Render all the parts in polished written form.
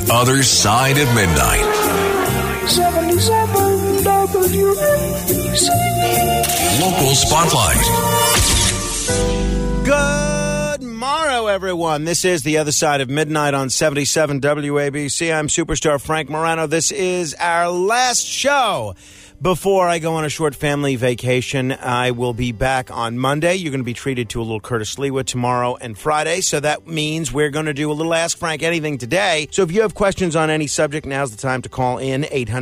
The Other Side of Midnight. 77 WABC. Local Spotlight. Good morrow, everyone. This is The Other Side of Midnight on 77 WABC. I'm superstar Frank Morano. This is our last show before I go on a short family vacation. I will be back on Monday. You're going to be treated to a little Curtis Lewa tomorrow and Friday. So that means we're going to do a little Ask Frank Anything today. So if you have questions on any subject, now's the time to call in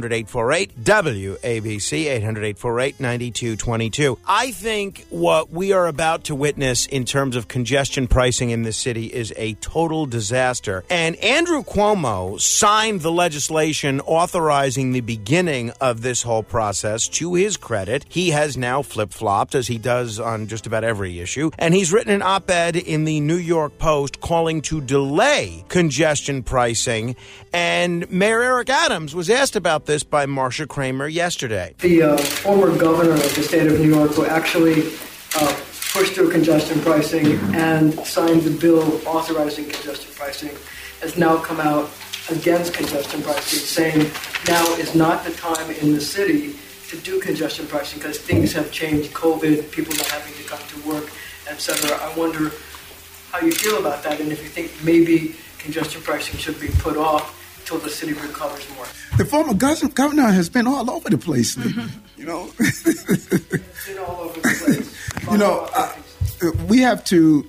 800-848-WABC, 800-848-9222. I think what we are about to witness in terms of congestion pricing in this city is a total disaster. And Andrew Cuomo signed the legislation authorizing the beginning of this whole process. To his credit, he has now flip-flopped, as he does on just about every issue, and he's written an op-ed in the New York Post calling to delay congestion pricing, and Mayor Eric Adams was asked about this by Marsha Kramer yesterday. The former governor of the state of New York, who actually pushed through congestion pricing and signed the bill authorizing congestion pricing, has now come out against congestion pricing, saying now is not the time in the city to do congestion pricing because things have changed, COVID, people not having to come to work, etc. I wonder how you feel about that and if you think maybe congestion pricing should be put off until the city recovers more. The former governor has been all over the place lately, you know. It's been all over the place. You know, we have to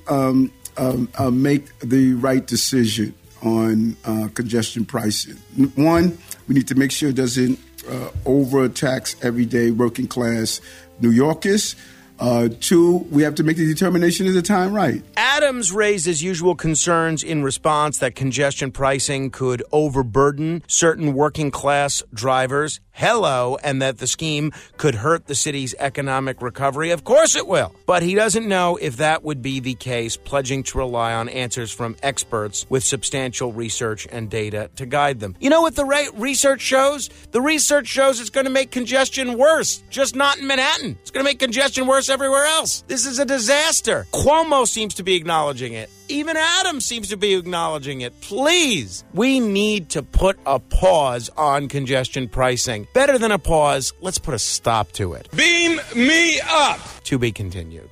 make the right decision on congestion pricing. One, we need to make sure it doesn't overtax everyday working class New Yorkers. Two, we have to make the determination of the time right. Adams raised his usual concerns in response that congestion pricing could overburden certain working class drivers. Hello, and that the scheme could hurt the city's economic recovery. Of course it will. But he doesn't know if that would be the case, pledging to rely on answers from experts with substantial research and data to guide them. You know what the research shows? The research shows it's going to make congestion worse, just not in Manhattan. It's going to make congestion worse everywhere else. This is a disaster. Cuomo seems to be acknowledging it. Even Adams seems to be acknowledging it. Please, we need to put a pause on congestion pricing. Better than a pause, let's put a stop to it. Beam me up! To be continued.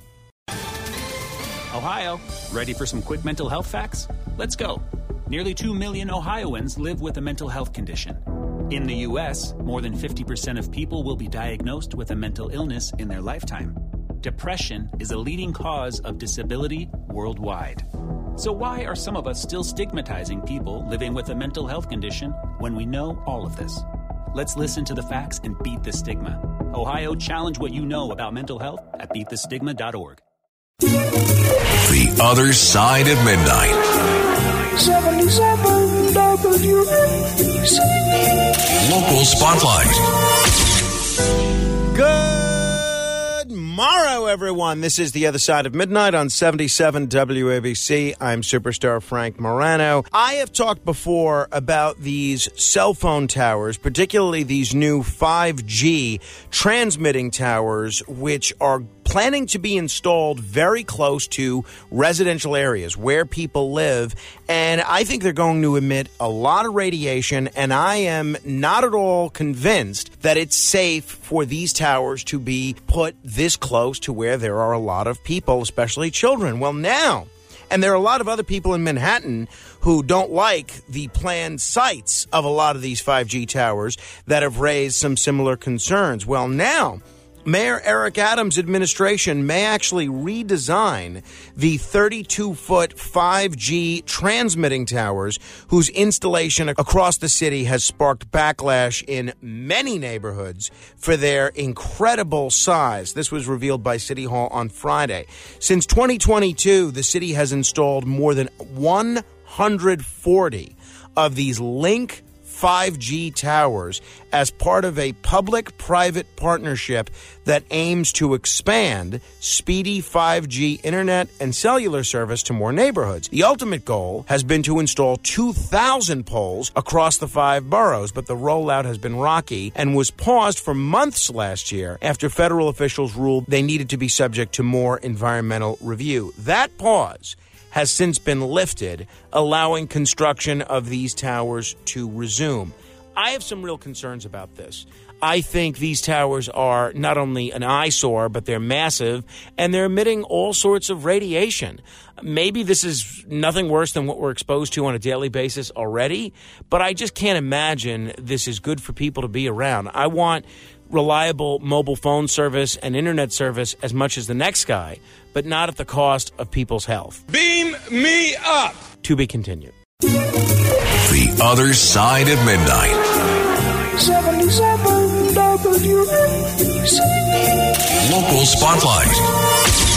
Ohio, ready for some quick mental health facts? Let's go. Nearly 2 million Ohioans live with a mental health condition. In the U.S., more than 50% of people will be diagnosed with a mental illness in their lifetime. Depression is a leading cause of disability worldwide. So why are some of us still stigmatizing people living with a mental health condition when we know all of this? Let's listen to the facts and beat the stigma. Ohio, challenge what you know about mental health at beatthestigma.org. The Other Side of Midnight. 77 WABC. Local Spotlight. Good morrow, everyone. This is The Other Side of Midnight on 77 WABC. I'm superstar Frank Morano. I have talked before about these cell phone towers, particularly these new 5G transmitting towers, which are planning to be installed very close to residential areas where people live. And I think they're going to emit a lot of radiation, and I am not at all convinced that it's safe for these towers to be put this close to where there are a lot of people, especially children. Well, now, and there are a lot of other people in Manhattan who don't like the planned sites of a lot of these 5G towers that have raised some similar concerns. Well, now, Mayor Eric Adams' administration may actually redesign the 32-foot 5G transmitting towers, whose installation across the city has sparked backlash in many neighborhoods for their incredible size. This was revealed by City Hall on Friday. Since 2022, the city has installed more than 140 of these Link 5G towers as part of a public-private partnership that aims to expand speedy 5G internet and cellular service to more neighborhoods. The ultimate goal has been to install 2,000 poles across the 5 boroughs, but the rollout has been rocky and was paused for months last year after federal officials ruled they needed to be subject to more environmental review. That pause has since been lifted, allowing construction of these towers to resume. I have some real concerns about this. I think these towers are not only an eyesore, but they're massive, and they're emitting all sorts of radiation. Maybe this is nothing worse than what we're exposed to on a daily basis already, but I just can't imagine this is good for people to be around. I want reliable mobile phone service and internet service as much as the next guy, but not at the cost of people's health. Beam me up! To be continued. The Other Side of Midnight. 77 WABC. Local Spotlight.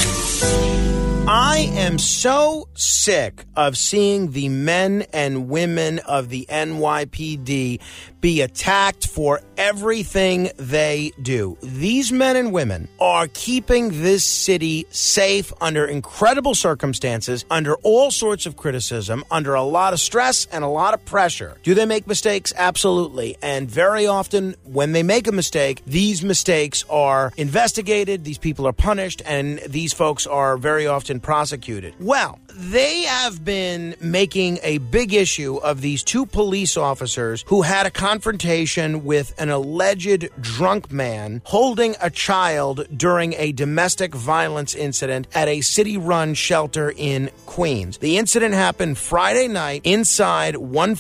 I am so sick of seeing the men and women of the NYPD be attacked for everything they do. These men and women are keeping this city safe under incredible circumstances, under all sorts of criticism, under a lot of stress and a lot of pressure. Do they make mistakes? Absolutely. And very often when they make a mistake, these mistakes are investigated, these people are punished, and these folks are very often prosecuted. Well, they have been making a big issue of these two police officers who had a confrontation with an alleged drunk man holding a child during a domestic violence incident at a city-run shelter in Queens. The incident happened Friday night inside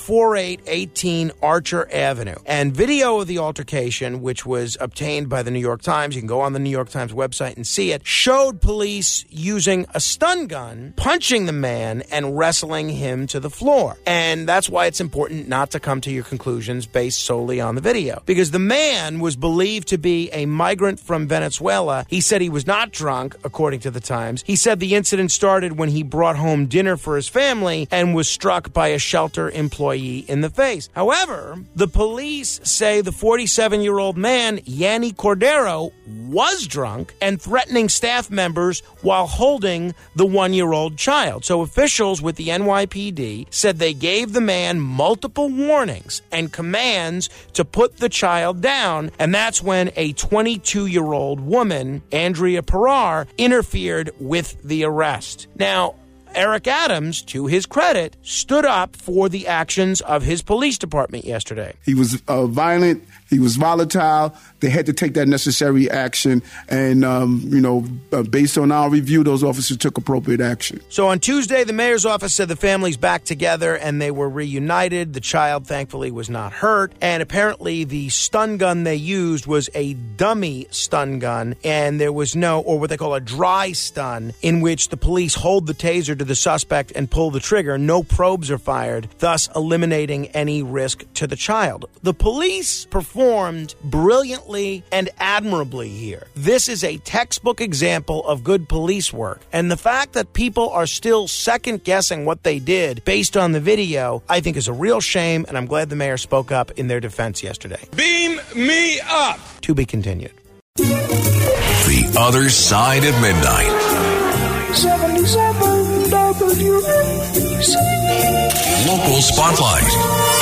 14818 Archer Avenue. And video of the altercation, which was obtained by the New York Times, you can go on the New York Times website and see it, showed police using a stun gun, punching the man and wrestling him to the floor. And that's why it's important not to come to your conclusions based solely on the video. Because the man was believed to be a migrant from Venezuela. He said he was not drunk, according to the Times. He said the incident started when he brought home dinner for his family and was struck by a shelter employee in the face. However, the police say the 47-year-old man, Yanni Cordero, was drunk and threatening staff members while holding the 1-year-old child. So officials with the NYPD said they gave the man multiple warnings and commands to put the child down, and that's when a 22-year-old woman, Andrea Perar, interfered with the arrest. Now, Eric Adams, to his credit, stood up for the actions of his police department yesterday. He was violent. He was volatile. They had to take that necessary action. And, based on our review, those officers took appropriate action. So on Tuesday, the mayor's office said the family's back together and they were reunited. The child, thankfully, was not hurt. And apparently the stun gun they used was a dummy stun gun. And there was no, or what they call a dry stun, in which the police hold the taser to the suspect and pull the trigger. No probes are fired, thus eliminating any risk to the child. The police performed brilliantly and admirably here. This is a textbook example of good police work. And the fact that people are still second-guessing what they did based on the video, I think is a real shame, and I'm glad the mayor spoke up in their defense yesterday. Beam me up! To be continued. The Other Side of Midnight. 77 WABC. Local Spotlight.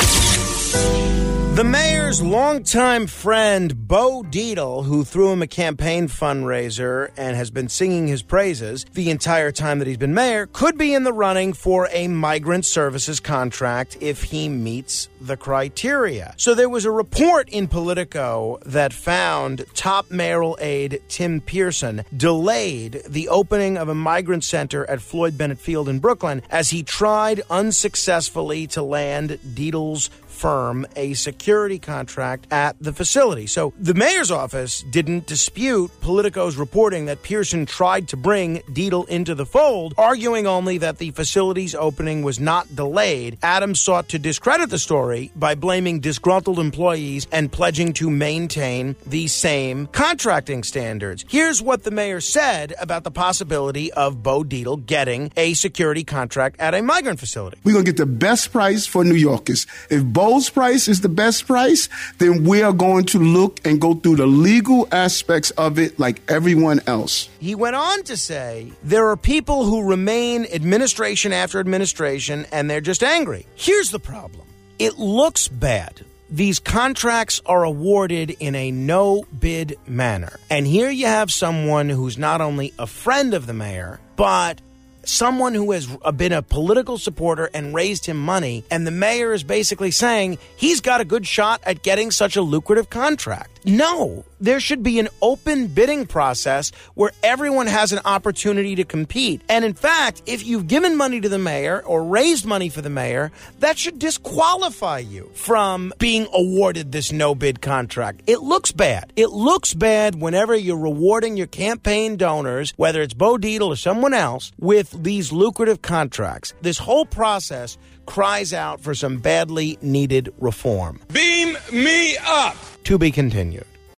The mayor's longtime friend, Bo Dietl, who threw him a campaign fundraiser and has been singing his praises the entire time that he's been mayor, could be in the running for a migrant services contract if he meets the criteria. So there was a report in Politico that found top mayoral aide Tim Pearson delayed the opening of a migrant center at Floyd Bennett Field in Brooklyn as he tried unsuccessfully to land Dietl's firm a security contract at the facility. So the mayor's office didn't dispute Politico's reporting that Pearson tried to bring Dietl into the fold, arguing only that the facility's opening was not delayed. Adams sought to discredit the story by blaming disgruntled employees and pledging to maintain the same contracting standards. Here's what the mayor said about the possibility of Bo Dietl getting a security contract at a migrant facility. We're going to get the best price for New Yorkers. If Bo's price is the best price, then we are going to look and go through the legal aspects of it like everyone else. He went on to say, there are people who remain administration after administration, and they're just angry. Here's the problem. It looks bad. These contracts are awarded in a no-bid manner. And here you have someone who's not only a friend of the mayor, but someone who has been a political supporter and raised him money, and the mayor is basically saying he's got a good shot at getting such a lucrative contract. No, there should be an open bidding process where everyone has an opportunity to compete. And in fact, if you've given money to the mayor or raised money for the mayor, that should disqualify you from being awarded this no-bid contract. It looks bad. It looks bad whenever you're rewarding your campaign donors, whether it's Bo Dietl or someone else, with these lucrative contracts. This whole process cries out for some badly needed reform. Beam me up. To be continued.